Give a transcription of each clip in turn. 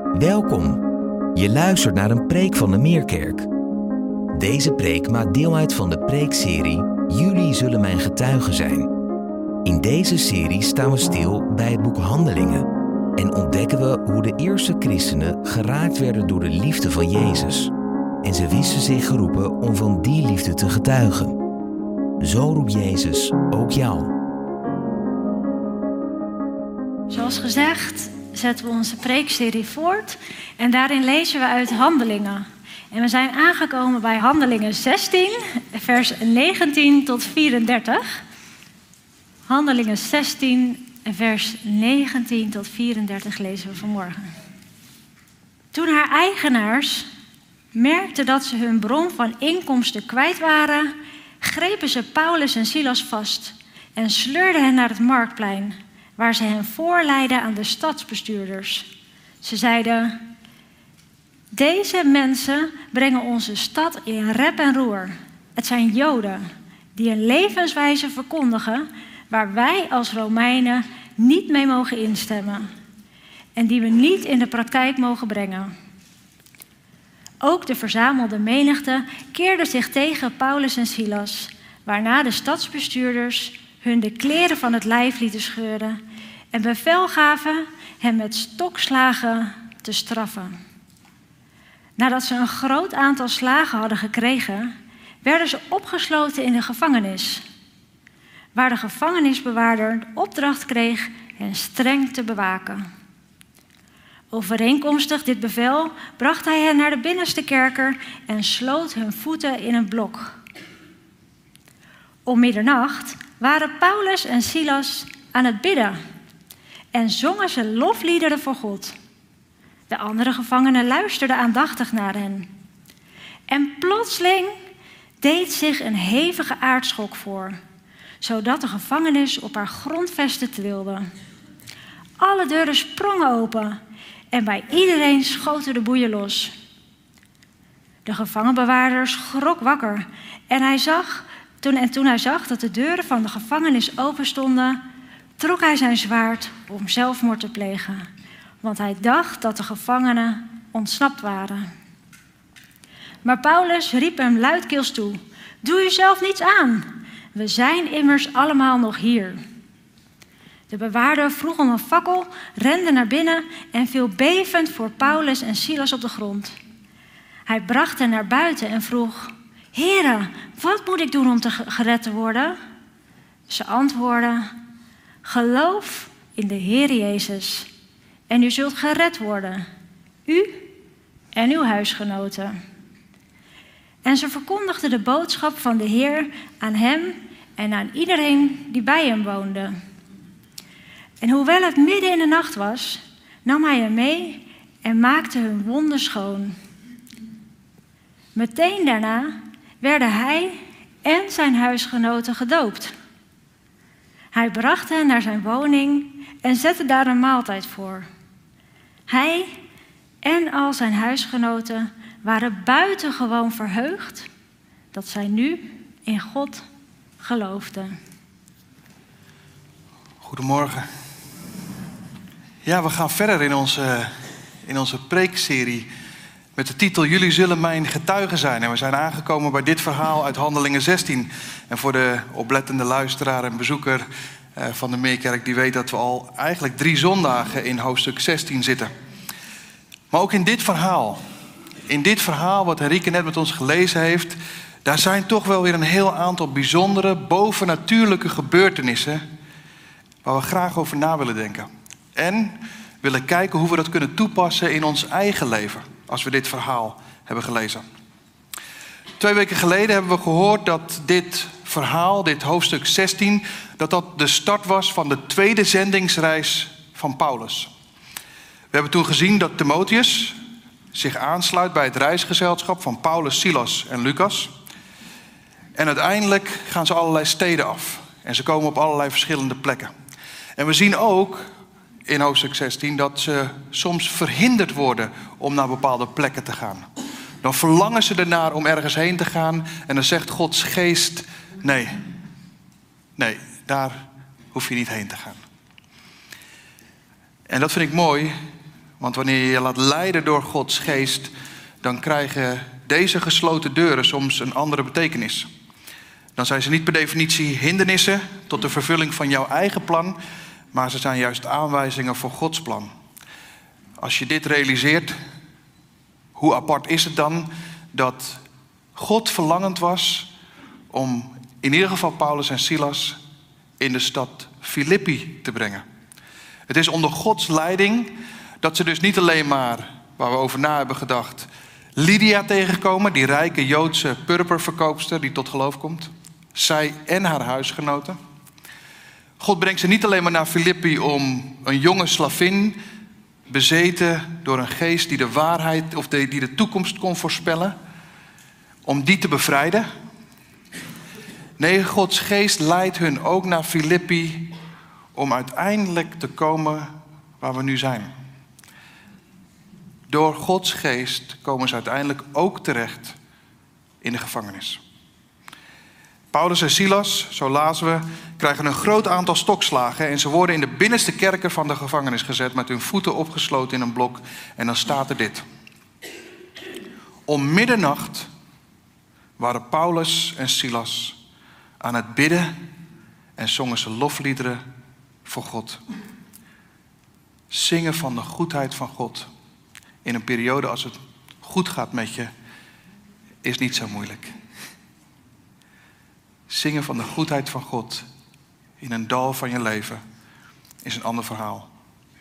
Welkom. Je luistert naar een preek van de Meerkerk. Deze preek maakt deel uit van de preekserie Jullie zullen mijn getuigen zijn. In deze serie staan we stil bij het boek Handelingen en ontdekken we hoe de eerste christenen geraakt werden door de liefde van Jezus. En ze wisten zich geroepen om van die liefde te getuigen. Zo roept Jezus ook jou. Zoals gezegd zetten we onze preekserie voort en daarin lezen we uit Handelingen. En we zijn aangekomen bij Handelingen 16, vers 19 tot 34. Handelingen 16, vers 19 tot 34 lezen we vanmorgen. Toen haar eigenaars merkten dat ze hun bron van inkomsten kwijt waren, grepen ze Paulus en Silas vast en sleurden hen naar het marktplein, waar ze hen voorleidden aan de stadsbestuurders. Ze zeiden: deze mensen brengen onze stad in rep en roer. Het zijn Joden die een levenswijze verkondigen waar wij als Romeinen niet mee mogen instemmen en die we niet in de praktijk mogen brengen. Ook de verzamelde menigte keerde zich tegen Paulus en Silas, waarna de stadsbestuurders hun de kleren van het lijf lieten scheuren en bevel gaven hen met stokslagen te straffen. Nadat ze een groot aantal slagen hadden gekregen, werden ze opgesloten in de gevangenis, waar de gevangenisbewaarder de opdracht kreeg hen streng te bewaken. Overeenkomstig dit bevel bracht hij hen naar de binnenste kerker en sloot hun voeten in een blok. Om middernacht waren Paulus en Silas aan het bidden en zongen ze lofliederen voor God. De andere gevangenen luisterden aandachtig naar hen. En plotseling deed zich een hevige aardschok voor, zodat de gevangenis op haar grondvesten trilde. Alle deuren sprongen open en bij iedereen schoten de boeien los. De gevangenbewaarder schrok wakker en toen hij zag dat de deuren van de gevangenis open stonden, trok hij zijn zwaard om zelfmoord te plegen, want hij dacht dat de gevangenen ontsnapt waren. Maar Paulus riep hem luidkeels toe: doe jezelf niets aan, we zijn immers allemaal nog hier. De bewaarder vroeg om een fakkel, rende naar binnen en viel bevend voor Paulus en Silas op de grond. Hij bracht hen naar buiten en vroeg: heren, wat moet ik doen om gered te worden? Ze antwoordden: geloof in de Heer Jezus en u zult gered worden, u en uw huisgenoten. En ze verkondigden de boodschap van de Heer aan hem en aan iedereen die bij hem woonde. En hoewel het midden in de nacht was, nam hij hen mee en maakte hun wonden schoon. Meteen daarna werden hij en zijn huisgenoten gedoopt. Hij bracht hen naar zijn woning en zette daar een maaltijd voor. Hij en al zijn huisgenoten waren buitengewoon verheugd dat zij nu in God geloofden. Goedemorgen. Ja, we gaan verder in onze preekserie met de titel Jullie zullen mijn getuigen zijn. En we zijn aangekomen bij dit verhaal uit Handelingen 16. En voor de oplettende luisteraar en bezoeker van de Meerkerk, die weet dat we al eigenlijk 3 zondagen in hoofdstuk 16 zitten. Maar ook in dit verhaal wat Henrike net met ons gelezen heeft, daar zijn toch wel weer een heel aantal bijzondere, bovennatuurlijke gebeurtenissen waar we graag over na willen denken. En willen kijken hoe we dat kunnen toepassen in ons eigen leven, als we dit verhaal hebben gelezen. 2 weken geleden hebben we gehoord dat dit verhaal, dit hoofdstuk 16, dat de start was van de tweede zendingsreis van Paulus. We hebben toen gezien dat Timotheus zich aansluit bij het reisgezelschap van Paulus, Silas en Lucas. En uiteindelijk gaan ze allerlei steden af. En ze komen op allerlei verschillende plekken. En we zien ook in hoofdstuk 16 dat ze soms verhinderd worden om naar bepaalde plekken te gaan. Dan verlangen ze ernaar om ergens heen te gaan en dan zegt Gods geest: nee, daar hoef je niet heen te gaan. En dat vind ik mooi, Want wanneer je je laat leiden door Gods geest, dan krijgen deze gesloten deuren soms een andere betekenis. Dan zijn ze niet per definitie hindernissen tot de vervulling van jouw eigen plan, maar ze zijn juist aanwijzingen voor Gods plan. Als je dit realiseert, hoe apart is het dan dat God verlangend was om in ieder geval Paulus en Silas in de stad Filippi te brengen. Het is onder Gods leiding dat ze dus niet alleen maar, waar we over na hebben gedacht, Lydia tegenkomen, die rijke Joodse purperverkoopster die tot geloof komt. Zij en haar huisgenoten. God brengt ze niet alleen maar naar Filippi om een jonge slavin, bezeten door een geest die de waarheid of die de toekomst kon voorspellen, om die te bevrijden. Nee, Gods geest leidt hun ook naar Filippi om uiteindelijk te komen waar we nu zijn. Door Gods geest komen ze uiteindelijk ook terecht in de gevangenis. Paulus en Silas, zo lazen we, krijgen een groot aantal stokslagen en ze worden in de binnenste kerker van de gevangenis gezet met hun voeten opgesloten in een blok. En dan staat er dit. Om middernacht waren Paulus en Silas aan het bidden en zongen ze lofliederen voor God. Zingen van de goedheid van God in een periode als het goed gaat met je is niet zo moeilijk. Zingen van de goedheid van God in een dal van je leven is een ander verhaal.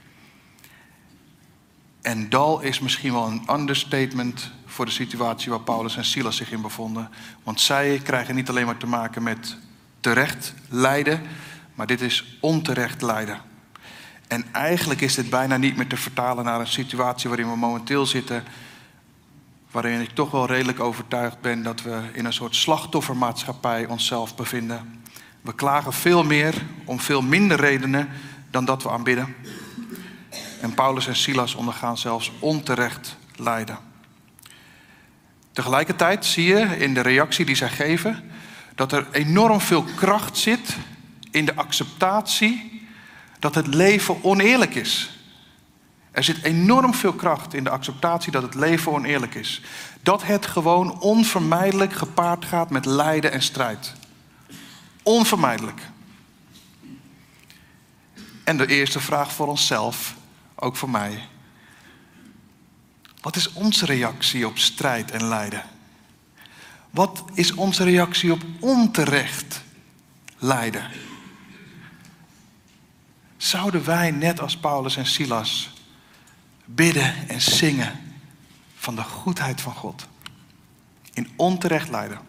En dal is misschien wel een understatement voor de situatie waar Paulus en Silas zich in bevonden. Want zij krijgen niet alleen maar te maken met terecht lijden, maar dit is onterecht lijden. En eigenlijk is dit bijna niet meer te vertalen naar een situatie waarin we momenteel zitten, waarin ik toch wel redelijk overtuigd ben dat we in een soort slachtoffermaatschappij onszelf bevinden. We klagen veel meer om veel minder redenen dan dat we aanbidden. En Paulus en Silas ondergaan zelfs onterecht lijden. Tegelijkertijd zie je in de reactie die zij geven dat er enorm veel kracht zit in de acceptatie dat het leven oneerlijk is. Er zit enorm veel kracht in de acceptatie dat het leven oneerlijk is. Dat het gewoon onvermijdelijk gepaard gaat met lijden en strijd. Onvermijdelijk. En de eerste vraag voor onszelf, ook voor mij. Wat is onze reactie op strijd en lijden? Wat is onze reactie op onterecht lijden? Zouden wij, net als Paulus en Silas, bidden en zingen van de goedheid van God in onterecht lijden?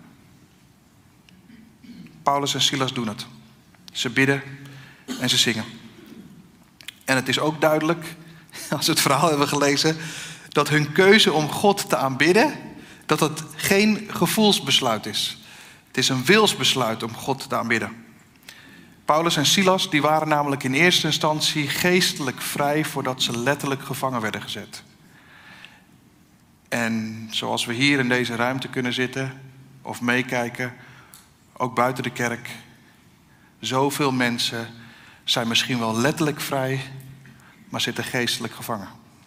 Paulus en Silas doen het. Ze bidden en ze zingen. En het is ook duidelijk, als we het verhaal hebben gelezen, dat hun keuze om God te aanbidden, dat het geen gevoelsbesluit is. Het is een wilsbesluit om God te aanbidden. Paulus en Silas die waren namelijk in eerste instantie geestelijk vrij voordat ze letterlijk gevangen werden gezet. En zoals we hier in deze ruimte kunnen zitten of meekijken, ook buiten de kerk, zoveel mensen zijn misschien wel letterlijk vrij, maar zitten geestelijk gevangen.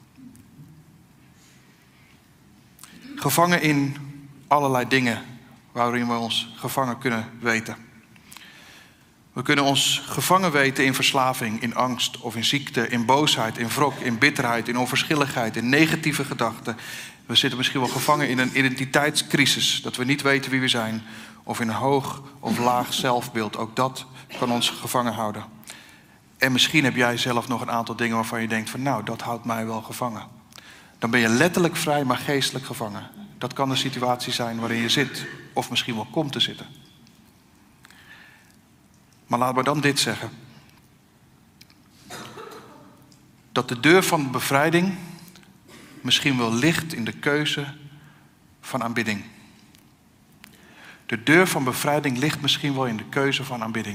Gevangen in allerlei dingen waarin we ons gevangen kunnen weten. We kunnen ons gevangen weten in verslaving, in angst of in ziekte, in boosheid, in wrok, in bitterheid, in onverschilligheid, in negatieve gedachten. We zitten misschien wel gevangen in een identiteitscrisis, dat we niet weten wie we zijn, of in een hoog of laag zelfbeeld. Ook dat kan ons gevangen houden. En misschien heb jij zelf nog een aantal dingen waarvan je denkt van nou, dat houdt mij wel gevangen. Dan ben je letterlijk vrij, maar geestelijk gevangen. Dat kan de situatie zijn waarin je zit, of misschien wel komt te zitten. Maar laten we dan dit zeggen. Dat de deur van bevrijding misschien wel ligt in de keuze van aanbidding. De deur van bevrijding ligt misschien wel in de keuze van aanbidding.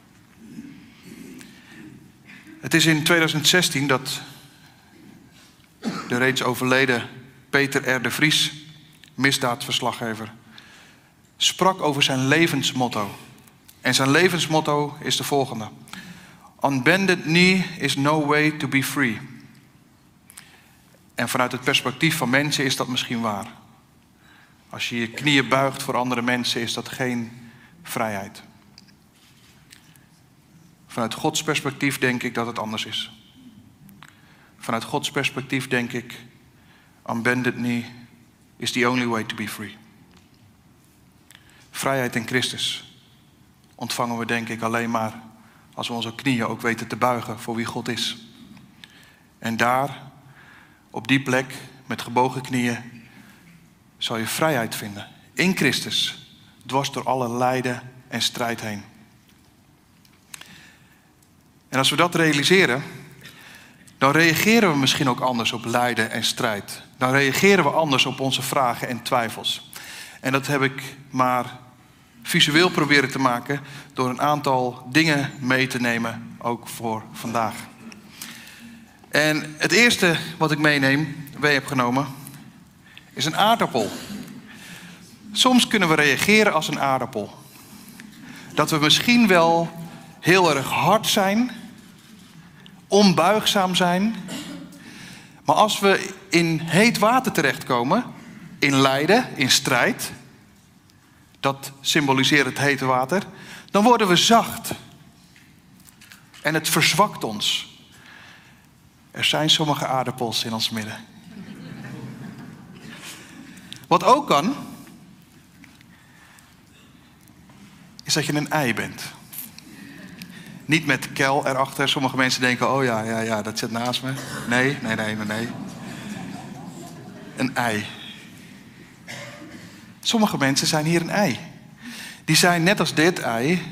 Het is in 2016 dat de reeds overleden Peter R. de Vries, misdaadverslaggever, sprak over zijn levensmotto. En zijn levensmotto is de volgende. On bended knee is no way to be free. En vanuit het perspectief van mensen is dat misschien waar. Als je je knieën buigt voor andere mensen, is dat geen vrijheid. Vanuit Gods perspectief denk ik dat het anders is. Vanuit Gods perspectief denk ik, on bended knee is the only way to be free. Vrijheid in Christus ontvangen we denk ik alleen maar als we onze knieën ook weten te buigen voor wie God is. En daar, op die plek, met gebogen knieën, zal je vrijheid vinden. In Christus, dwars door alle lijden en strijd heen. En als we dat realiseren, dan reageren we misschien ook anders op lijden en strijd. Dan reageren we anders op onze vragen en twijfels. En dat heb ik maar visueel proberen te maken door een aantal dingen mee te nemen, ook voor vandaag. En het eerste wat ik mee heb genomen, is een aardappel. Soms kunnen we reageren als een aardappel. Dat we misschien wel heel erg hard zijn, onbuigzaam zijn. Maar als we in heet water terechtkomen, in lijden, in strijd, dat symboliseert het hete water, dan worden we zacht. En het verzwakt ons. Er zijn sommige aardappels in ons midden. Wat ook kan, is dat je een ei bent. Niet met kel erachter. Sommige mensen denken, oh ja, dat zit naast me. Nee. Een ei. Sommige mensen zijn hier een ei. Die zijn net als dit ei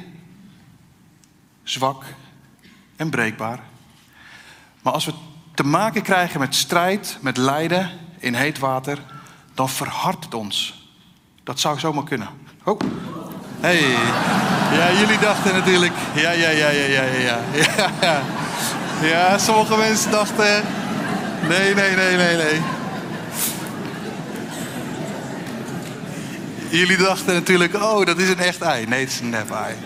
zwak en breekbaar. Maar als we te maken krijgen met strijd, met lijden in heet water, dan verhardt het ons. Dat zou zomaar kunnen. Oh. Hey. Ja, jullie dachten natuurlijk. Ja. Ja, sommige mensen dachten. Nee. Jullie dachten natuurlijk, oh, dat is een echt ei. Nee, het is een nep ei.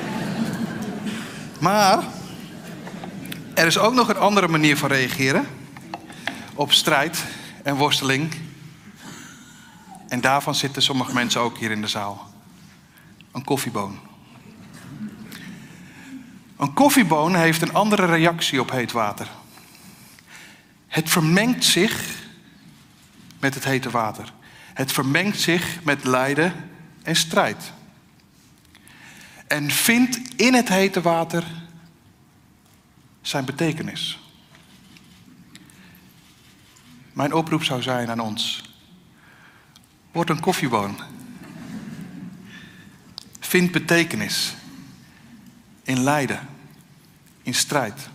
Maar er is ook nog een andere manier van reageren op strijd en worsteling. En daarvan zitten sommige mensen ook hier in de zaal. Een koffieboon. Een koffieboon heeft een andere reactie op heet water. Het vermengt zich met het hete water. Het vermengt zich met lijden en strijd. En vindt in het hete water zijn betekenis. Mijn oproep zou zijn aan ons. Word een koffieboon. Vind betekenis in lijden, in strijd.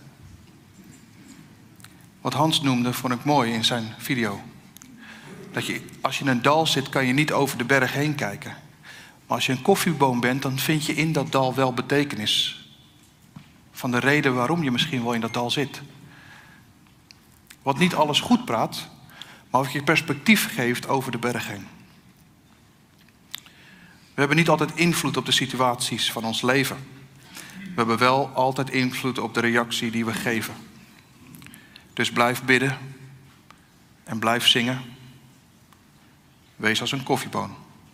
Wat Hans noemde, vond ik mooi in zijn video. Dat als je in een dal zit, kan je niet over de berg heen kijken. Maar als je een koffieboom bent, dan vind je in dat dal wel betekenis. Van de reden waarom je misschien wel in dat dal zit. Wat niet alles goed praat, maar wat je perspectief geeft over de berg heen. We hebben niet altijd invloed op de situaties van ons leven. We hebben wel altijd invloed op de reactie die we geven. Dus blijf bidden en blijf zingen. Wees als een koffieboon.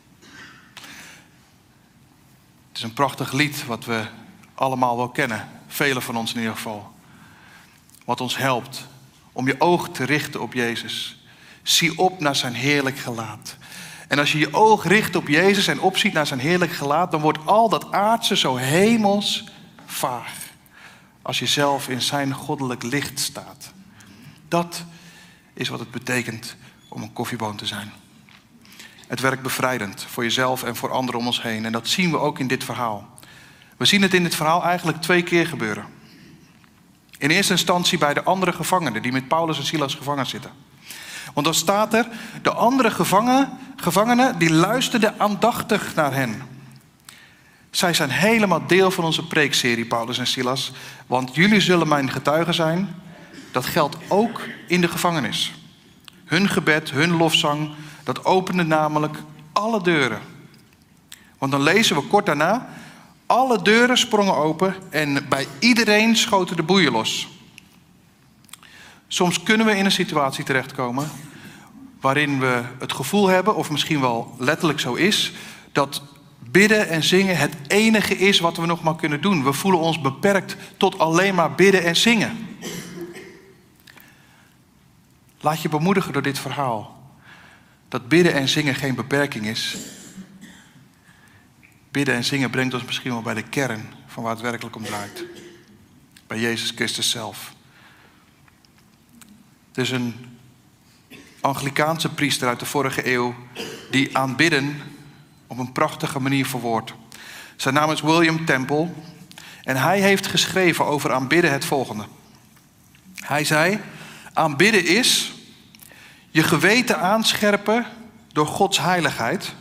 Het is een prachtig lied wat we allemaal wel kennen. Velen van ons in ieder geval. Wat ons helpt om je oog te richten op Jezus. Zie op naar zijn heerlijk gelaat. En als je je oog richt op Jezus en opziet naar zijn heerlijk gelaat, dan wordt al dat aardse zo hemels vaag. Als je zelf in zijn goddelijk licht staat. Dat is wat het betekent om een koffieboon te zijn. Het werkt bevrijdend voor jezelf en voor anderen om ons heen. En dat zien we ook in dit verhaal. We zien het in dit verhaal eigenlijk 2 keer gebeuren. In eerste instantie bij de andere gevangenen die met Paulus en Silas gevangen zitten. Want dan staat er, de andere gevangenen die luisterden aandachtig naar hen. Zij zijn helemaal deel van onze preekserie, Paulus en Silas. Want jullie zullen mijn getuigen zijn. Dat geldt ook in de gevangenis. Hun gebed, hun lofzang, dat opende namelijk alle deuren. Want dan lezen we kort daarna, alle deuren sprongen open en bij iedereen schoten de boeien los. Soms kunnen we in een situatie terechtkomen waarin we het gevoel hebben, of misschien wel letterlijk zo is, dat bidden en zingen het enige is wat we nog maar kunnen doen. We voelen ons beperkt tot alleen maar bidden en zingen. Laat je bemoedigen door dit verhaal. Dat bidden en zingen geen beperking is. Bidden en zingen brengt ons misschien wel bij de kern van waar het werkelijk om draait. Bij Jezus Christus zelf. Er is een Anglikaanse priester uit de vorige eeuw die aanbidden op een prachtige manier verwoordt. Zijn naam is William Temple en hij heeft geschreven over aanbidden het volgende. Hij zei, aanbidden is je geweten aanscherpen door Gods heiligheid,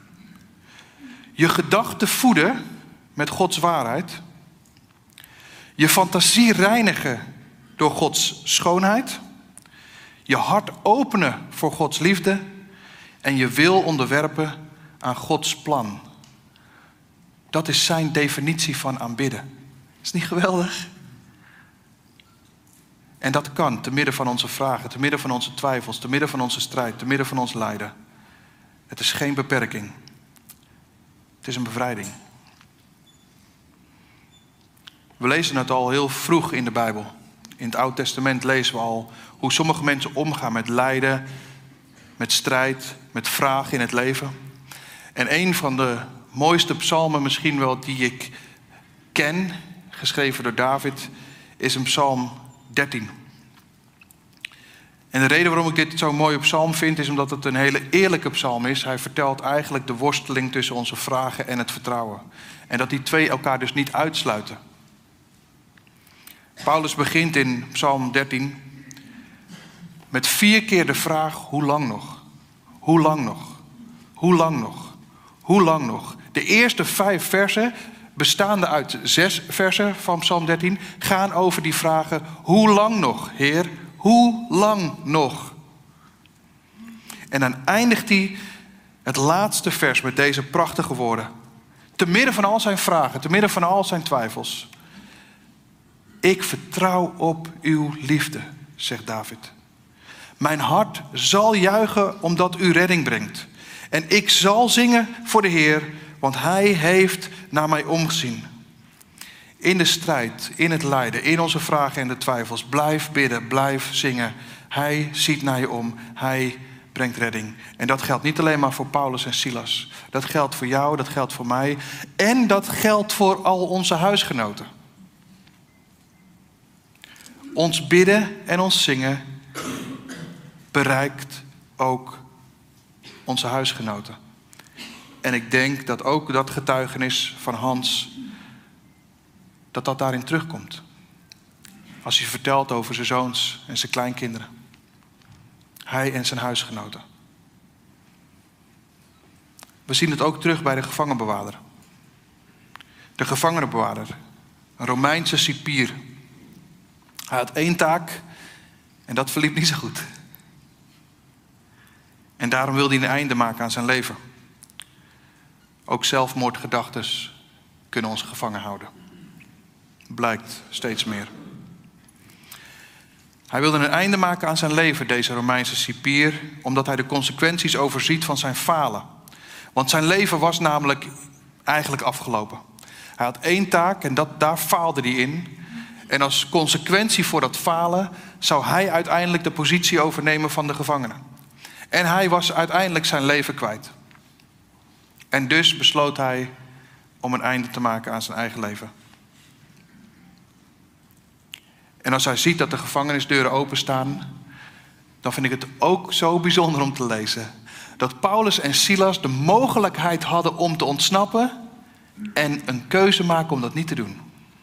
je gedachten voeden met Gods waarheid, je fantasie reinigen door Gods schoonheid, je hart openen voor Gods liefde en je wil onderwerpen aan Gods plan. Dat is zijn definitie van aanbidden. Is niet geweldig? En dat kan te midden van onze vragen, te midden van onze twijfels, te midden van onze strijd, te midden van ons lijden. Het is geen beperking. Het is een bevrijding. We lezen het al heel vroeg in de Bijbel. In het Oude Testament lezen we al hoe sommige mensen omgaan met lijden, met strijd, met vragen in het leven. En een van de mooiste psalmen misschien wel die ik ken, geschreven door David, is een psalm 13. En de reden waarom ik dit zo'n mooie psalm vind, is omdat het een hele eerlijke psalm is. Hij vertelt eigenlijk de worsteling tussen onze vragen en het vertrouwen. En dat die twee elkaar dus niet uitsluiten. Paulus begint in psalm 13 met 4 keer de vraag, hoe lang nog? Hoe lang nog? Hoe lang nog? Hoe lang nog? De eerste 5 versen, bestaande uit 6 versen van psalm 13, gaan over die vragen, hoe lang nog, Heer? Hoe lang nog? En dan eindigt hij het laatste vers met deze prachtige woorden. Te midden van al zijn vragen, te midden van al zijn twijfels. Ik vertrouw op uw liefde, zegt David. Mijn hart zal juichen omdat u redding brengt. En ik zal zingen voor de Heer, want hij heeft naar mij omgezien. In de strijd, in het lijden, in onze vragen en de twijfels. Blijf bidden, blijf zingen. Hij ziet naar je om. Hij brengt redding. En dat geldt niet alleen maar voor Paulus en Silas. Dat geldt voor jou, dat geldt voor mij. En dat geldt voor al onze huisgenoten. Ons bidden en ons zingen bereikt ook onze huisgenoten. En ik denk dat ook dat getuigenis van Hans, dat daarin terugkomt. Als hij vertelt over zijn zoons en zijn kleinkinderen. Hij en zijn huisgenoten. We zien het ook terug bij de gevangenbewaarder. De gevangenenbewaarder. Een Romeinse cipier. Hij had 1 taak en dat verliep niet zo goed. En daarom wilde hij een einde maken aan zijn leven. Ook zelfmoordgedachten kunnen ons gevangen houden. Blijkt steeds meer. Hij wilde een einde maken aan zijn leven, deze Romeinse cipier, omdat hij de consequenties overziet van zijn falen. Want zijn leven was namelijk eigenlijk afgelopen. Hij had 1 taak en daar faalde hij in. En als consequentie voor dat falen zou hij uiteindelijk de positie overnemen van de gevangene. En hij was uiteindelijk zijn leven kwijt. En dus besloot hij om een einde te maken aan zijn eigen leven. En als hij ziet dat de gevangenisdeuren openstaan, dan vind ik het ook zo bijzonder om te lezen. Dat Paulus en Silas de mogelijkheid hadden om te ontsnappen en een keuze maken om dat niet te doen.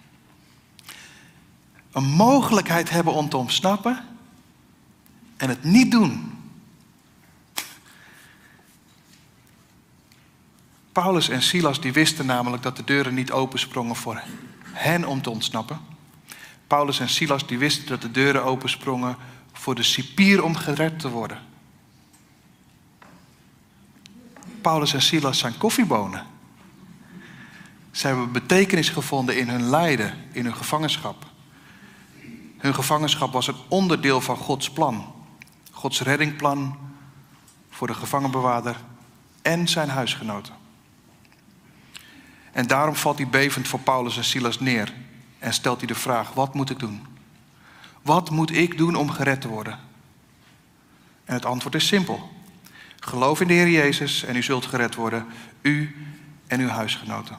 Een mogelijkheid hebben om te ontsnappen en het niet doen. Paulus en Silas die wisten namelijk dat de deuren niet opensprongen voor hen om te ontsnappen. Paulus en Silas die wisten dat de deuren opensprongen voor de cipier om gered te worden. Paulus en Silas zijn koffiebonen. Ze hebben betekenis gevonden in hun lijden, in hun gevangenschap. Hun gevangenschap was een onderdeel van Gods plan. Gods reddingplan voor de gevangenbewaarder en zijn huisgenoten. En daarom valt hij bevend voor Paulus en Silas neer en stelt hij de vraag: wat moet ik doen? Wat moet ik doen om gered te worden? En het antwoord is simpel. Geloof in de Heer Jezus en u zult gered worden, u en uw huisgenoten.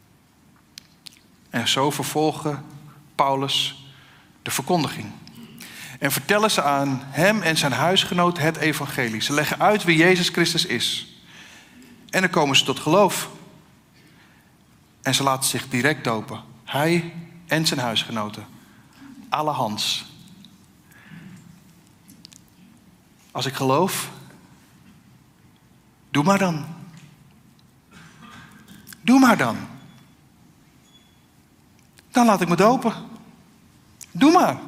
En zo vervolgen Paulus de verkondiging. En vertellen ze aan hem en zijn huisgenoten het evangelie. Ze leggen uit wie Jezus Christus is. En dan komen ze tot geloof. En ze laten zich direct dopen. Hij en zijn huisgenoten. Allehands. Als ik geloof, doe maar dan. Doe maar dan. Dan laat ik me dopen. Doe maar.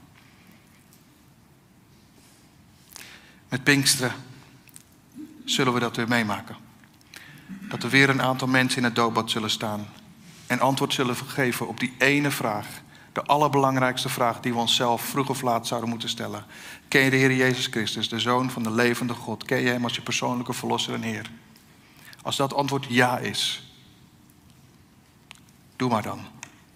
Met Pinksteren zullen we dat weer meemaken. Dat er weer een aantal mensen in het doopbad zullen staan. En antwoord zullen geven op die ene vraag. De allerbelangrijkste vraag die we onszelf vroeg of laat zouden moeten stellen. Ken je de Heer Jezus Christus, de Zoon van de levende God? Ken je hem als je persoonlijke verlosser en Heer? Als dat antwoord ja is, doe maar dan.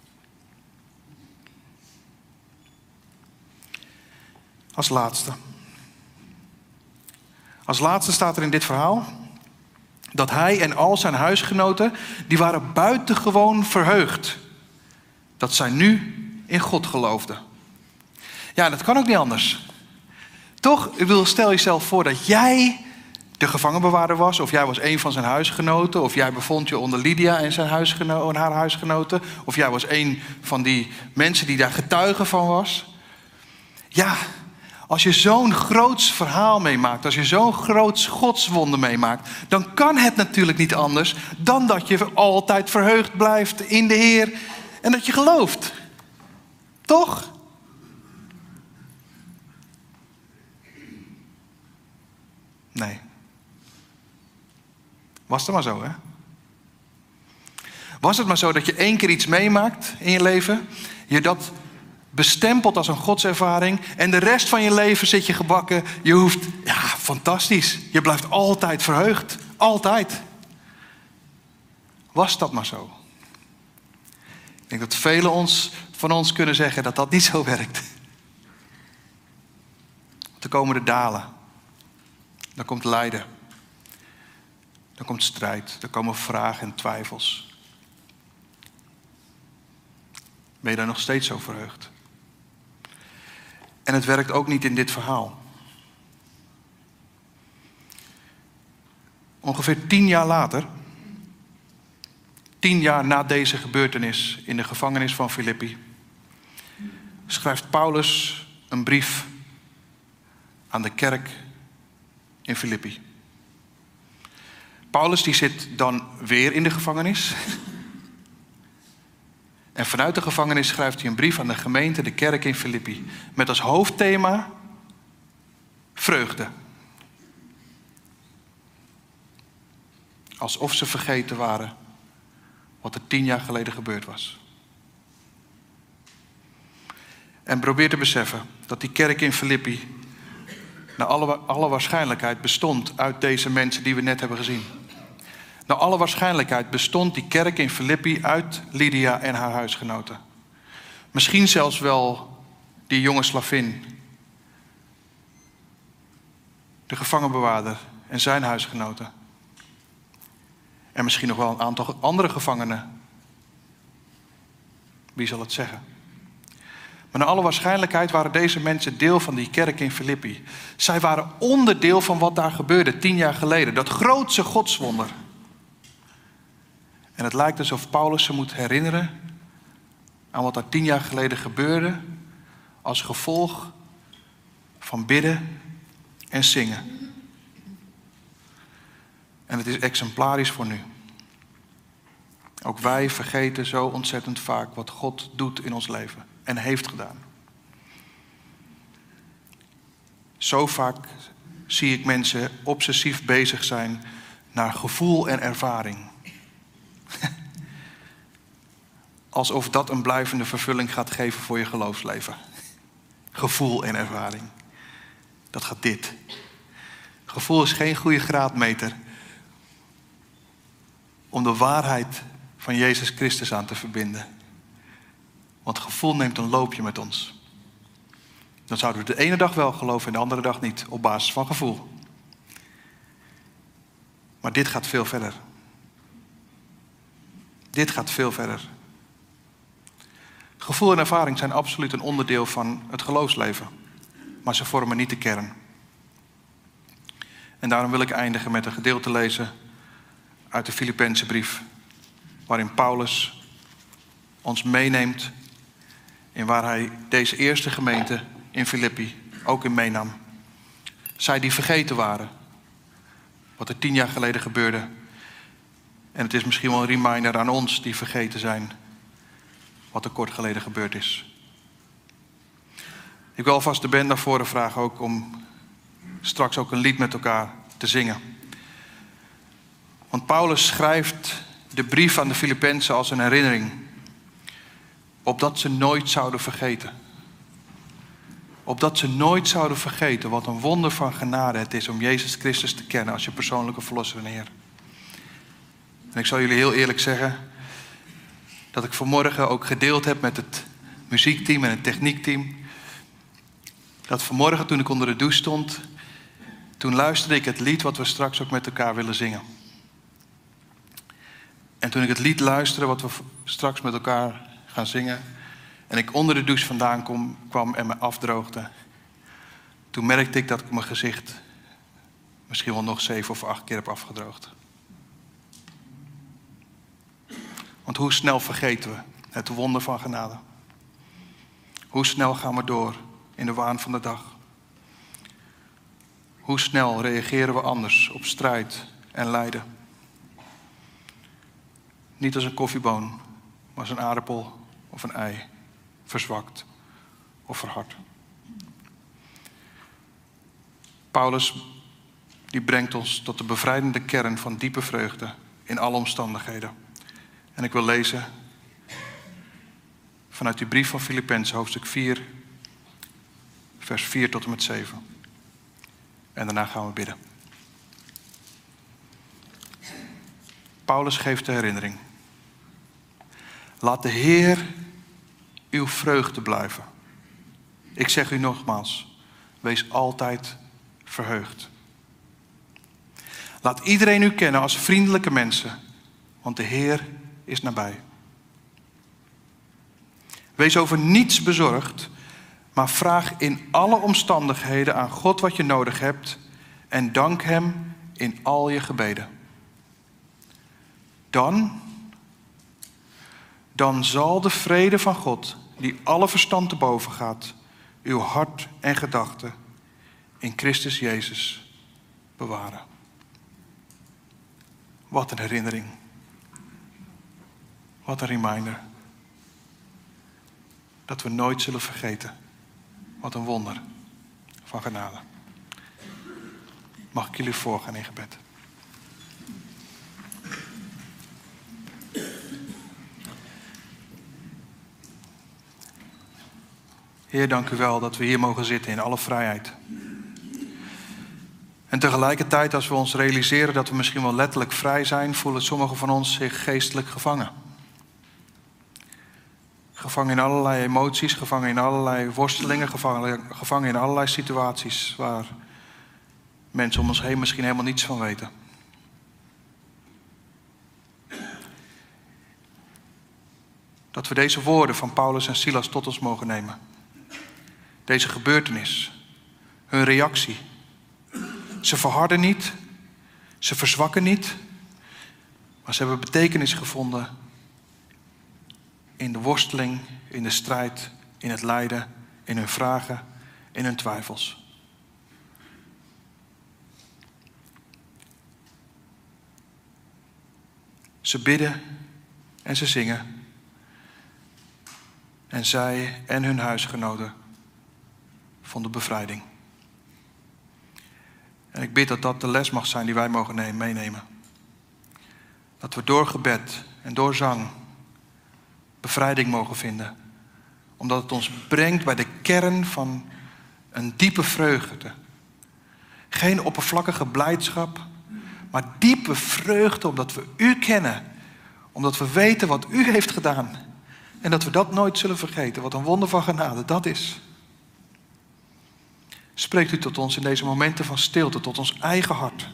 Als laatste. Als laatste staat er in dit verhaal dat hij en al zijn huisgenoten, die waren buitengewoon verheugd dat zij nu in God geloofden. Ja, dat kan ook niet anders. Toch, stel jezelf voor dat jij de gevangenbewaarder was, of jij was een van zijn huisgenoten, of jij bevond je onder Lydia en haar huisgenoten, of jij was een van die mensen die daar getuige van was. Ja, als je zo'n groots verhaal meemaakt, als je zo'n groots godswonder meemaakt, dan kan het natuurlijk niet anders dan dat je altijd verheugd blijft in de Heer en dat je gelooft. Toch? Nee. Was het maar zo, hè? Was het maar zo dat je 1 keer iets meemaakt in je leven, je dat bestempeld als een godservaring en de rest van je leven zit je gebakken. Je hoeft, ja, fantastisch. Je blijft altijd verheugd. Altijd. Was dat maar zo? Ik denk dat velen van ons kunnen zeggen dat dat niet zo werkt. Er komen de dalen. Dan komt lijden. Dan komt strijd. Er komen vragen en twijfels. Ben je daar nog steeds zo verheugd? En het werkt ook niet in dit verhaal. Ongeveer 10 jaar later, 10 jaar na deze gebeurtenis in de gevangenis van Filippi, schrijft Paulus een brief aan de kerk in Filippi. Paulus die zit dan weer in de gevangenis. En vanuit de gevangenis schrijft hij een brief aan de gemeente, de kerk in Filippi. Met als hoofdthema vreugde. Alsof ze vergeten waren wat er 10 jaar geleden gebeurd was. En probeer te beseffen dat die kerk in Filippi naar alle waarschijnlijkheid bestond uit deze mensen die we net hebben gezien. Naar alle waarschijnlijkheid bestond die kerk in Filippi uit Lydia en haar huisgenoten. Misschien zelfs wel die jonge slavin, de gevangenbewaarder en zijn huisgenoten. En misschien nog wel een aantal andere gevangenen. Wie zal het zeggen? Maar naar alle waarschijnlijkheid waren deze mensen deel van die kerk in Filippi. Zij waren onderdeel van wat daar gebeurde 10 jaar geleden. Dat grootse godswonder. En het lijkt alsof Paulus ze moet herinneren aan wat daar 10 jaar geleden gebeurde als gevolg van bidden en zingen. En het is exemplarisch voor nu. Ook wij vergeten zo ontzettend vaak wat God doet in ons leven en heeft gedaan. Zo vaak zie ik mensen obsessief bezig zijn naar gevoel en ervaring. Alsof dat een blijvende vervulling gaat geven voor je geloofsleven. gevoel en ervaring. Dat gaat dit. Gevoel is geen goede graadmeter om de waarheid van Jezus Christus aan te verbinden. Want gevoel neemt een loopje met ons. Dan zouden we de ene dag wel geloven en de andere dag niet, op basis van gevoel. Maar dit gaat veel verder. Dit gaat veel verder. Gevoel en ervaring zijn absoluut een onderdeel van het geloofsleven. Maar ze vormen niet de kern. En daarom wil ik eindigen met een gedeelte lezen uit de Filippenzenbrief. Waarin Paulus ons meeneemt in waar hij deze eerste gemeente in Filippi ook in meenam. Zij die vergeten waren. Wat er 10 jaar geleden gebeurde. En het is misschien wel een reminder aan ons die vergeten zijn. Wat er kort geleden gebeurd is. Ik wil alvast de band naar voren vragen ook om straks ook een lied met elkaar te zingen. Want Paulus schrijft de brief aan de Filippenzen als een herinnering. Opdat ze nooit zouden vergeten. Opdat ze nooit zouden vergeten wat een wonder van genade het is om Jezus Christus te kennen als je persoonlijke verlosser en Heer. En ik zal jullie heel eerlijk zeggen dat ik vanmorgen ook gedeeld heb met het muziekteam en het techniekteam. Dat vanmorgen toen ik onder de douche stond, toen luisterde ik het lied wat we straks ook met elkaar willen zingen. En toen ik het lied luisterde wat we straks met elkaar gaan zingen en ik onder de douche vandaan kwam en me afdroogde, toen merkte ik dat ik mijn gezicht misschien wel nog 7 of 8 keer heb afgedroogd. Want hoe snel vergeten we het wonder van genade? Hoe snel gaan we door in de waan van de dag? Hoe snel reageren we anders op strijd en lijden? Niet als een koffieboon, maar als een aardappel of een ei, verzwakt of verhard. Paulus die brengt ons tot de bevrijdende kern van diepe vreugde in alle omstandigheden. En ik wil lezen vanuit die brief van Filippenzen, hoofdstuk 4, vers 4 tot en met 7. En daarna gaan we bidden. Paulus geeft de herinnering. Laat de Heer uw vreugde blijven. Ik zeg u nogmaals, wees altijd verheugd. Laat iedereen u kennen als vriendelijke mensen, want de Heer is nabij. Wees over niets bezorgd, maar vraag in alle omstandigheden aan God wat je nodig hebt en dank Hem in al je gebeden. Dan zal de vrede van God, die alle verstand te boven gaat, uw hart en gedachten in Christus Jezus bewaren. Wat een herinnering. Wat een reminder. Dat we nooit zullen vergeten. Wat een wonder van genade. Mag ik jullie voorgaan in gebed? Heer, dank u wel dat we hier mogen zitten in alle vrijheid. En tegelijkertijd, als we ons realiseren dat we misschien wel letterlijk vrij zijn, voelen sommigen van ons zich geestelijk gevangen. Gevangen in allerlei emoties, gevangen in allerlei worstelingen, gevangen in allerlei situaties waar mensen om ons heen misschien helemaal niets van weten. Dat we deze woorden van Paulus en Silas tot ons mogen nemen. Deze gebeurtenis, hun reactie. Ze verharden niet, ze verzwakken niet, maar ze hebben betekenis gevonden in de worsteling, in de strijd, in het lijden, in hun vragen, in hun twijfels. Ze bidden en ze zingen. En zij en hun huisgenoten vonden bevrijding. En ik bid dat dat de les mag zijn die wij mogen meenemen. Dat we door gebed en door zang bevrijding mogen vinden. Omdat het ons brengt bij de kern van een diepe vreugde. Geen oppervlakkige blijdschap, maar diepe vreugde omdat we u kennen. Omdat we weten wat u heeft gedaan. En dat we dat nooit zullen vergeten. Wat een wonder van genade dat is. Spreekt u tot ons in deze momenten van stilte, tot ons eigen hart.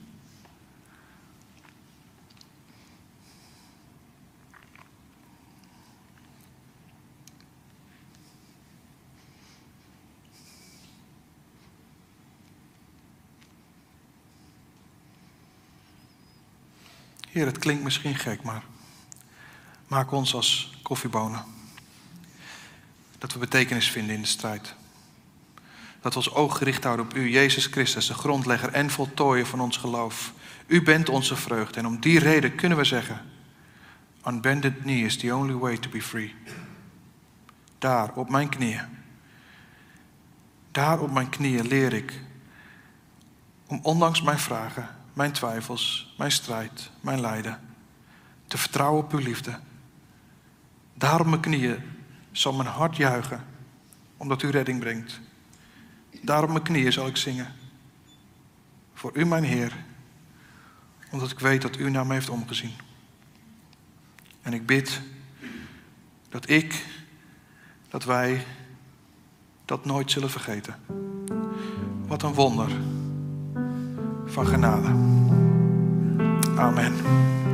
Heer, het klinkt misschien gek, maar maak ons als koffiebonen. Dat we betekenis vinden in de strijd. Dat we ons oog gericht houden op u, Jezus Christus, de grondlegger en voltooier van ons geloof. U bent onze vreugde en om die reden kunnen we zeggen: on bended knee is the only way to be free. Daar op mijn knieën. Daar op mijn knieën leer ik om ondanks mijn vragen, mijn twijfels, mijn strijd, mijn lijden, te vertrouwen op uw liefde. Daar op mijn knieën zal mijn hart juichen, omdat u redding brengt. Daar op mijn knieën zal ik zingen. Voor u, mijn Heer, omdat ik weet dat u naar mij heeft omgezien. En ik bid dat wij dat nooit zullen vergeten. Wat een wonder van genade. Amen.